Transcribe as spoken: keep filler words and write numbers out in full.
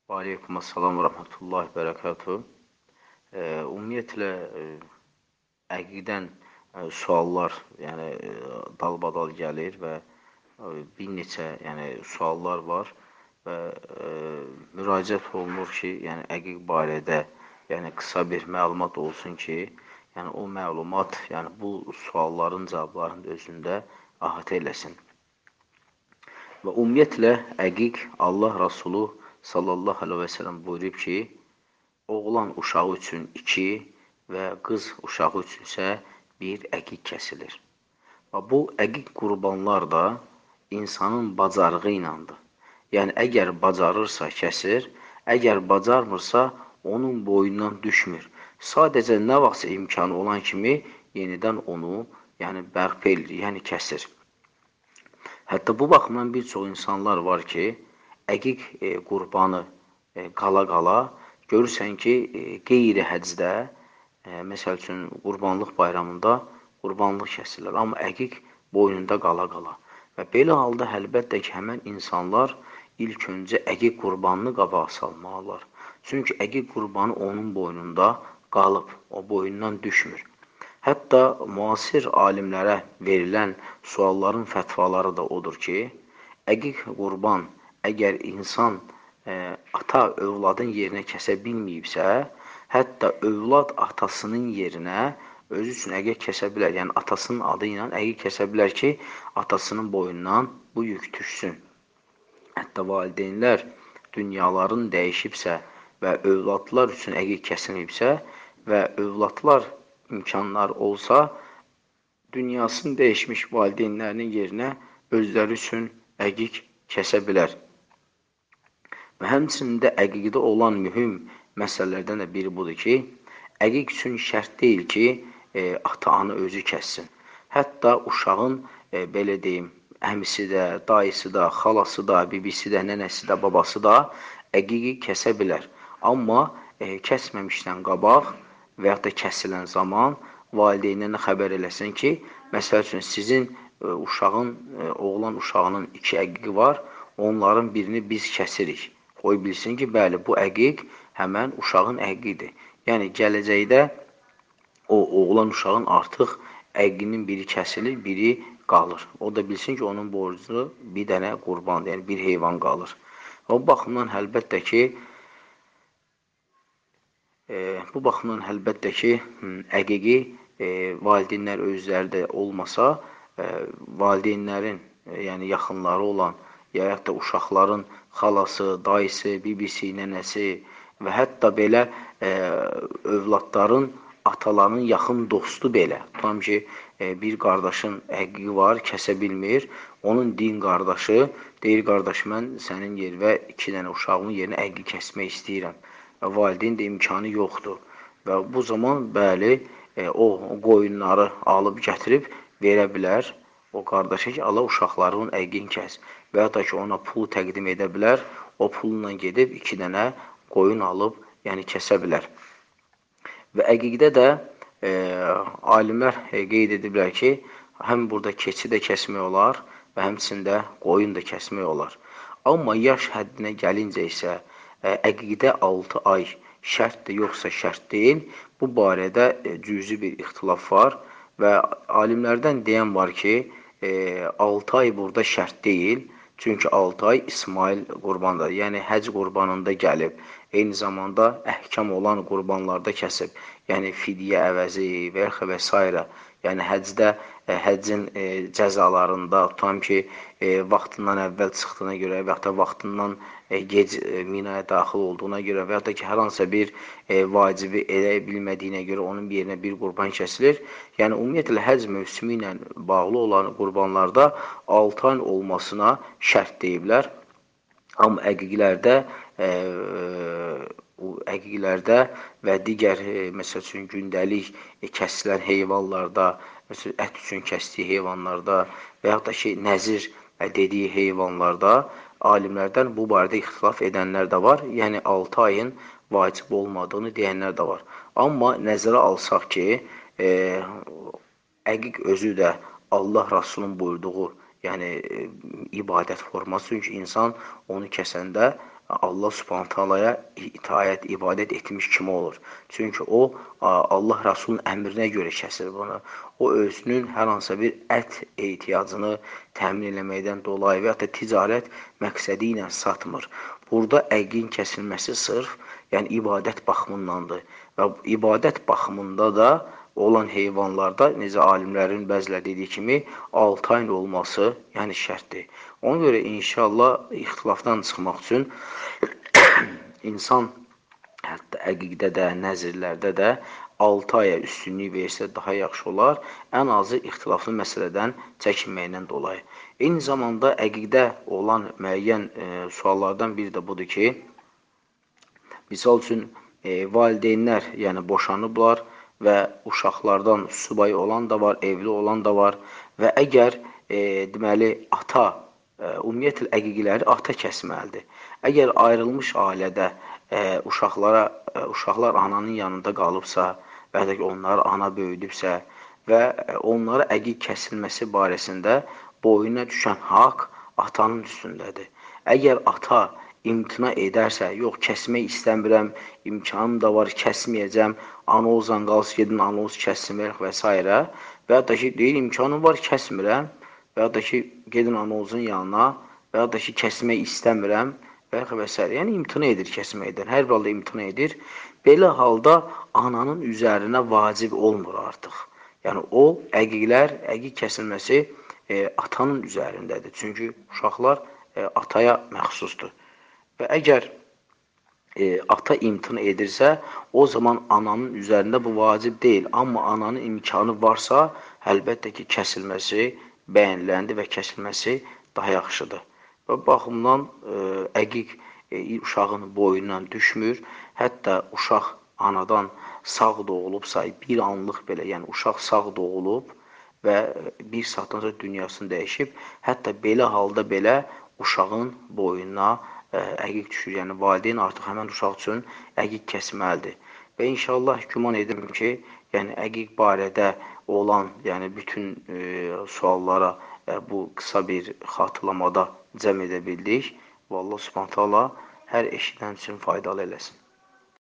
Və aleykumussalam və rəhmətullahi bərəkatuhu. E, Ümumiyyətlə, e, əqidən e, suallar yəni e, dalbadal gəlir və e, bir neçə yəni suallar var və e, müraciət olunur ki, yəni əqiq barədə yəni qısa bir məlumat olsun ki, yəni o məlumat yəni bu sualların cavablarının özündə əhatə eləsin. Və ümumiyyətlə, əqiq Allah Rasulü sallallahu aleyhi və səlləm buyurub ki, oğlan uşağı üçün iki və qız uşağı üçünsə bir əqiq kəsilir. Və bu əqiq qurbanlar da insanın bacarığı iləndir. Yəni, əgər bacarırsa kəsir, əgər bacarmırsa onun boyundan düşmür. Sadəcə nə vaxtsa imkanı olan kimi yenidən onu yəni bərpa edir, yəni kəsir. Hətta bu baxımdan bir çox insanlar var ki, əqiq e, qurbanı e, qala-qala görürsən ki, e, qeyri həcdə, e, məsəl üçün qurbanlıq bayramında qurbanlıq kəsirlər, amma əqiq boynunda qala-qala. Və belə halda əlbəttə ki, həmən insanlar ilk öncə əqiq qurbanını qabağa salmalılar. Çünki əqiq qurbanı onun boynunda qalıb, o boyundan düşmür. Hətta müasir alimlərə verilən sualların fətvaları da odur ki, əqiq qurban əgər insan e, ata övladın yerinə kəsə bilməyibsə, hətta övlad atasının yerinə özü üçün əqiq kəsə bilər. Yəni, atasının adı ilə əqiq kəsə bilər ki, atasının boyundan bu yük düşsün. Hətta valideynlər dünyaların dəyişibsə və övladlar üçün əqiq kəsilməyibsə və övladlar imkanlar olsa, dünyasını dəyişmiş valideynlərinin yerinə özləri üçün əqiq kəsə bilər. Və həmçinin də əqiqdə olan mühüm məsələlərdən də biri budur ki, əqiq üçün şərt deyil ki, e, ata-ana özü kəssin. Hətta uşağın, e, belə deyim, əmisi də, dayısı da, xalası da, bibisi də, nənəsi də, babası da əqiqi kəsə bilər. Amma e, kəsməmişdən qabaq və yaxud da kəsilən zaman valideynlərinə xəbər eləsin ki, məsəl üçün sizin e, uşağın, e, oğlan uşağının iki əqiqi var, onların birini biz kəsirik. Qoy bilsin ki, bəli, bu əqiq həmən uşağın əqiqidir. Yəni, gələcəkdə o oğlan uşağın artıq əqiqinin biri kəsilir, biri qalır. O da bilsin ki, onun borcu bir dənə qurbandır, yəni bir heyvan qalır. O baxımdan əlbəttə ki, E, bu baxımdan əlbəttə ki, əqiqi e, valideynlər özləri də olmasa, e, valideynlərin, e, yəni yaxınları olan, ya da uşaqların xalası, dayısı, bibisi, nənəsi və hətta belə e, övladların, atalarının yaxın dostu belə. Tutam ki, e, bir qardaşın əqiqi var, kəsə bilmir, onun din qardaşı deyir, qardaş, mən sənin yer və iki dənə uşağımın yerinə əqiqi kəsmək istəyirəm. Valideyn də imkanı yoxdur. Və bu zaman, bəli, e, o qoyunları alıb gətirib verə bilər o qardaşa ki, Allah uşaqlarının əqiqini kəs. Və ya da ki, ona pul təqdim edə bilər, o pulla gedib iki dənə qoyun alıb, yəni kəsə bilər. Və əqiqdə də e, alimlər e, qeyd ediblər ki, həm burada keçi də kəsmək olar və həmçində qoyun da kəsmək olar. Amma yaş həddinə gəlincə isə, əqiqdə altı ay şərtdir, yoxsa şərt deyil. Bu barədə cüzi bir ixtilaf var və alimlərdən deyən var ki, altı ay burada şərt deyil. Çünki altı ay İsmail qurbandadır. Yəni, həc qurbanında gəlib. Eyni zamanda əhkam olan qurbanlarda kəsib. Yəni, fidyə əvəzi və və s. Yəni, həcdə, həccin e, cəzalarında, tutam ki, e, vaxtından əvvəl çıxdığına görə və yaxud da vaxtından e, gec e, minaya daxil olduğuna görə və yaxud da ki, hər hansısa bir e, vacibi edə bilmədiyinə görə onun yerinə bir qurban kəsilir. Yəni, ümumiyyətlə, həcc mövsümü ilə bağlı olan qurbanlarda altı ay olmasına şərt deyiblər. Amma əqiqlərdə e, əqiqlərdə və digər, məsəl üçün, gündəlik kəsilən heyvanlarda, məsəl ət üçün kəsdiyi heyvanlarda və yaxud da ki, nəzir dediyi heyvanlarda alimlərdən bu barədə ixtilaf edənlər də var. Yəni, altı ayın vacib olmadığını deyənlər də var. Amma nəzərə alsaq ki, e, əqiq özü də Allah Rasulunun buyurduğu, yəni e, ibadət forması, çünki insan onu kəsəndə Allah Subhanahu taalaya itaət, ibadət etmiş kimi olur. Çünki o, Allah Rəsulunun əmrinə görə kəsir bunu. O, özünün hər hansısa bir ət ehtiyacını təmin eləməkdən dolayı və ya da ticarət məqsədi ilə satmır. Burada əqin kəsilməsi sırf, yəni ibadət baxımındandır. Və ibadət baxımında da olan heyvanlarda, necə alimlərin bəziləri dediyi kimi, altı ayın olması, yəni şərtdir. Ona görə inşallah ixtilafdan çıxmaq üçün insan hətta əqiqdə də, nəzirlərdə də altı aya üstünlük versə daha yaxşı olar, ən azı ixtilaflı məsələdən çəkinməyindən dolayı. Eyni zamanda əqiqdə olan müəyyən e, suallardan biri də budur ki, misal üçün e, valideynlər, yəni boşanıblar və uşaqlardan subay olan da var, evli olan da var və əgər e, deməli ata, e, ümumiyyətlə əqiqləri ata kəsməlidir. Əgər ayrılmış ailədə e, uşaqlara, e, uşaqlar ananın yanında qalıbsa və ya ki onları ana böyüdübsə və onlara əqiq kəsilməsi barəsində boyuna düşən haqq atanın üstündədir. Əgər ata imtina edərsə, yox, kəsmək istəmirəm, imkanım da var, kəsməyəcəm, anozla qalsın, gedin anoz kəsmək və s. Və ya da ki, deyir, imkanım var, kəsmirəm, və ya da ki, gedin anozun yanına, və ya da ki, kəsmək istəmirəm və ya və s. Yəni, imtina edir kəsməkdən, hər bir halda imtina edir. Belə halda ananın üzərinə vacib olmur artıq. Yəni, o, əqiqlər, əqiq kəsilməsi e, atanın üzərindədir. Çünki uşaqlar e, ataya məxsusdur. Və əgər e, ata imtina edirsə, o zaman ananın üzərində bu vacib deyil. Amma ananın imkanı varsa, əlbəttə ki, kəsilməsi bəyəniləndir və kəsilməsi daha yaxşıdır. Və baxımdan e, əqiq e, uşağın boyundan düşmür. Hətta uşaq anadan sağ doğulubsa, bir anlıq belə, yəni uşaq sağ doğulub və bir saatdan sonra dünyasını dəyişib, hətta belə halda belə uşağın boyuna əqiq düşür. Yəni, valideyn artıq həmən uşaq üçün əqiq kəsməlidir. Və inşallah güman edirəm ki, yəni əqiq barədə olan, yəni bütün e, suallara e, bu qısa bir xatırlamada cəm edə bildik. Və Allah Subhanahu taala hər eşidən üçün faydalı eləsin.